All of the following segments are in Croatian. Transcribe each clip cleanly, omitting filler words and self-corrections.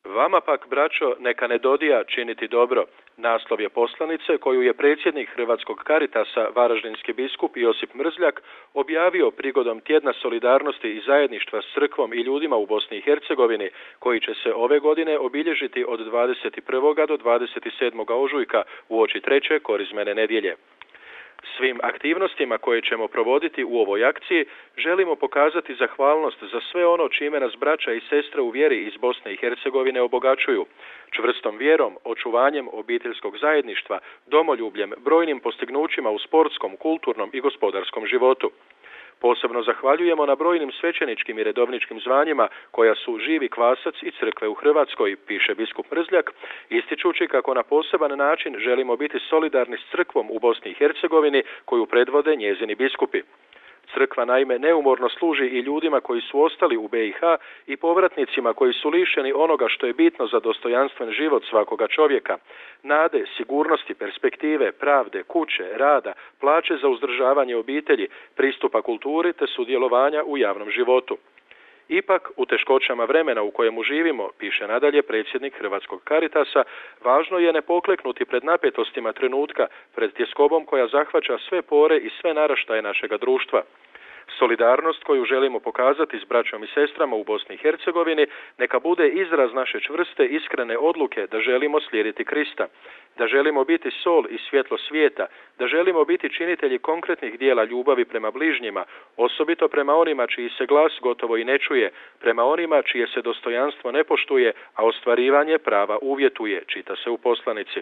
Vama pak, braćo, neka ne dodija činiti dobro. Naslov je poslanice koju je predsjednik Hrvatskog Karitasa, varaždinski biskup Josip Mrzljak, objavio prigodom tjedna solidarnosti i zajedništva s crkvom i ljudima u Bosni i Hercegovini, koji će se ove godine obilježiti od 21. do 27. ožujka uoči treće korizmene nedjelje. Svim aktivnostima koje ćemo provoditi u ovoj akciji želimo pokazati zahvalnost za sve ono čime nas braća i sestre u vjeri iz Bosne i Hercegovine obogaćuju, čvrstom vjerom, očuvanjem obiteljskog zajedništva, domoljubljem, brojnim postignućima u sportskom, kulturnom i gospodarskom životu. Posebno zahvaljujemo na brojnim svećeničkim i redovničkim zvanjima koja su živi kvasac i crkve u Hrvatskoj, piše biskup Mrzljak, ističući kako na poseban način želimo biti solidarni s crkvom u Bosni i Hercegovini koju predvode njezini biskupi. Crkva naime neumorno služi i ljudima koji su ostali u BiH i povratnicima koji su lišeni onoga što je bitno za dostojanstven život svakoga čovjeka: nade, sigurnosti, perspektive, pravde, kuće, rada, plaće za uzdržavanje obitelji, pristupa kulturi te sudjelovanja u javnom životu. Ipak, u teškoćama vremena u kojemu živimo, piše nadalje predsjednik Hrvatskog Karitasa, važno je ne pokleknuti pred napetostima trenutka, pred tjeskobom koja zahvaća sve pore i sve naraštaje našega društva. Solidarnost koju želimo pokazati s braćom i sestrama u Bosni i Hercegovini neka bude izraz naše čvrste, iskrene odluke da želimo slijediti Krista, da želimo biti sol i svjetlo svijeta, da želimo biti činitelji konkretnih dijela ljubavi prema bližnjima, osobito prema onima čiji se glas gotovo i ne čuje, prema onima čije se dostojanstvo ne poštuje, a ostvarivanje prava uvjetuje, čita se u poslanici.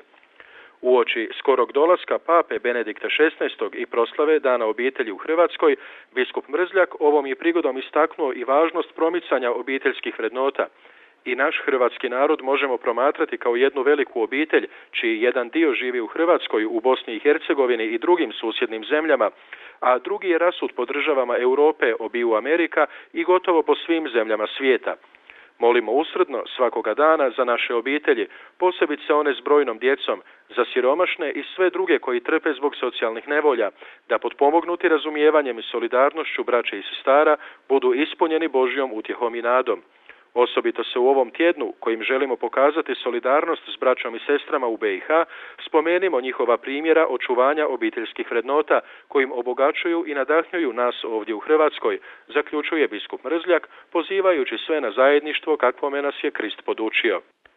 Uoči skorog dolaska pape Benedikta XVI i proslave Dana obitelji u Hrvatskoj, biskup Mrzljak ovom je prigodom istaknuo i važnost promicanja obiteljskih vrednota. I naš hrvatski narod možemo promatrati kao jednu veliku obitelj, čiji jedan dio živi u Hrvatskoj, u Bosni i Hercegovini i drugim susjednim zemljama, a drugi je rasut po državama Europe, obiju Amerika i gotovo po svim zemljama svijeta. Molimo usrdno svakoga dana za naše obitelji, posebice one s brojnom djecom, za siromašne i sve druge koji trpe zbog socijalnih nevolja, da potpomognuti razumijevanjem i solidarnošću braće i sestara budu ispunjeni Božjom utjehom i nadom. Osobito se u ovom tjednu, kojim želimo pokazati solidarnost s braćom i sestrama u BiH, spomenimo njihova primjera očuvanja obiteljskih vrednota, kojim obogaćuju i nadahnjuju nas ovdje u Hrvatskoj, zaključuje biskup Mrzljak, pozivajući sve na zajedništvo kakvome nas je Krist podučio.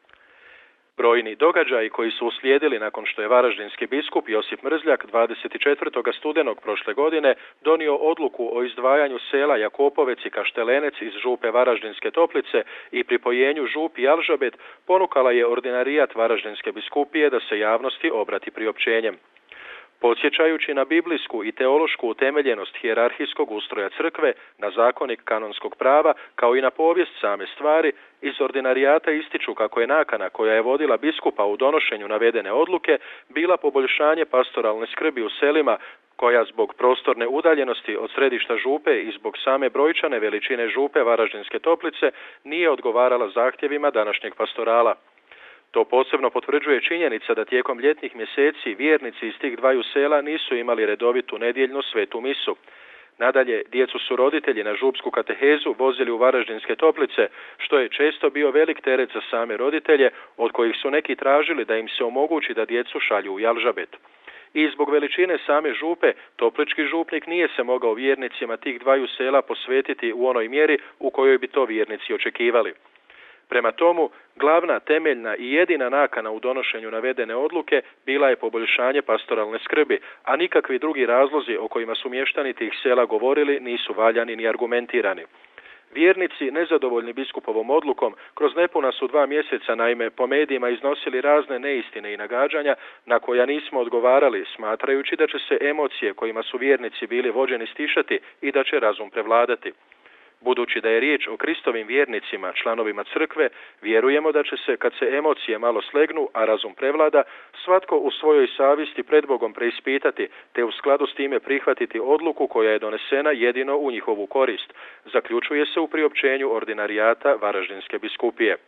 Brojni događaji koji su uslijedili nakon što je varaždinski biskup Josip Mrzljak 24. studenog prošle godine donio odluku o izdvajanju sela Jakopovec i Kaštelenec iz župe Varaždinske Toplice i pripojenju župi Jalžabet ponukala je ordinarijat Varaždinske biskupije da se javnosti obrati priopćenjem. Podsjećajući na biblijsku i teološku utemeljenost hijerarhijskog ustroja crkve, na zakonik kanonskog prava, kao i na povijest same stvari, iz ordinarijata ističu kako je nakana koja je vodila biskupa u donošenju navedene odluke bila poboljšanje pastoralne skrbi u selima, koja zbog prostorne udaljenosti od središta župe i zbog same brojčane veličine župe Varaždinske Toplice nije odgovarala zahtjevima današnjeg pastorala. To posebno potvrđuje činjenica da tijekom ljetnih mjeseci vjernici iz tih dvaju sela nisu imali redovitu nedjeljnu svetu misu. Nadalje, djecu su roditelji na župsku katehezu vozili u Varaždinske Toplice, što je često bio velik teret za same roditelje, od kojih su neki tražili da im se omogući da djecu šalju u Jalžabet. I zbog veličine same župe, toplički župnik nije se mogao vjernicima tih dvaju sela posvetiti u onoj mjeri u kojoj bi to vjernici očekivali. Prema tomu, glavna, temeljna i jedina nakana u donošenju navedene odluke bila je poboljšanje pastoralne skrbi, a nikakvi drugi razlozi o kojima su mještani tih sela govorili nisu valjani ni argumentirani. Vjernici, nezadovoljni biskupovom odlukom, kroz nepuna su 2 mjeseca naime po medijima iznosili razne neistine i nagađanja na koja nismo odgovarali, smatrajući da će se emocije kojima su vjernici bili vođeni stišati i da će razum prevladati. Budući da je riječ o Kristovim vjernicima, članovima crkve, vjerujemo da će se, kad se emocije malo slegnu, a razum prevlada, svatko u svojoj savjesti pred Bogom preispitati, te u skladu s time prihvatiti odluku koja je donesena jedino u njihovu korist, zaključuje se u priopćenju ordinarijata Varaždinske biskupije.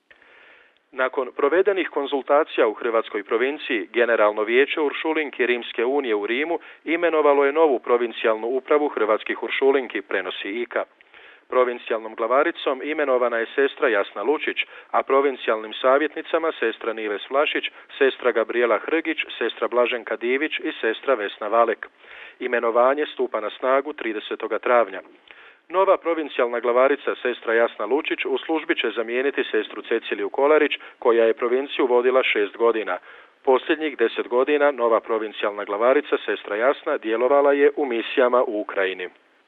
Nakon provedenih konzultacija u Hrvatskoj provinciji, Generalno vijeće Uršulinki Rimske unije u Rimu imenovalo je novu provincijalnu upravu hrvatskih Uršulinki, prenosi IKA. Provincijalnom glavaricom imenovana je sestra Jasna Lučić, a provincijalnim savjetnicama sestra Nives Vlašić, sestra Gabriela Hrgić, sestra Blaženka Divić i sestra Vesna Valek. Imenovanje stupa na snagu 30. travnja. Nova provincijalna glavarica sestra Jasna Lučić u službi će zamijeniti sestru Ceciliju Kolarić, koja je provinciju vodila 6 godina. Posljednjih 10 godina nova provincijalna glavarica sestra Jasna djelovala je u misijama u Ukrajini.